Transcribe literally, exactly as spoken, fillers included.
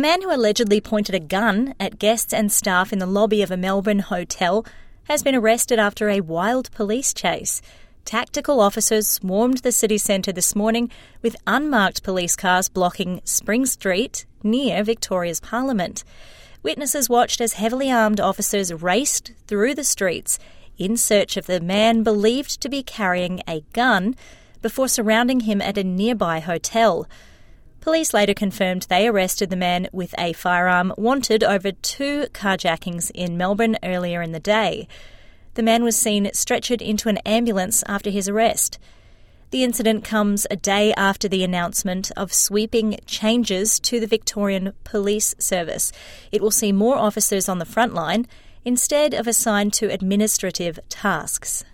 man who allegedly pointed a gun at guests and staff in the lobby of a Melbourne hotel has been arrested after a wild police chase. Tactical officers swarmed the city centre this morning with unmarked police cars blocking Spring Street near Victoria's Parliament. Witnesses watched as heavily armed officers raced through the streets in search of the man believed to be carrying a gun before surrounding him at a nearby hotel. Police later confirmed they arrested the man with a firearm wanted over two carjackings in Melbourne earlier in the day. The man was seen stretchered into an ambulance after his arrest. The incident comes a day after the announcement of sweeping changes to the Victorian Police Service. It will see more officers on the front line instead of assigned to administrative tasks.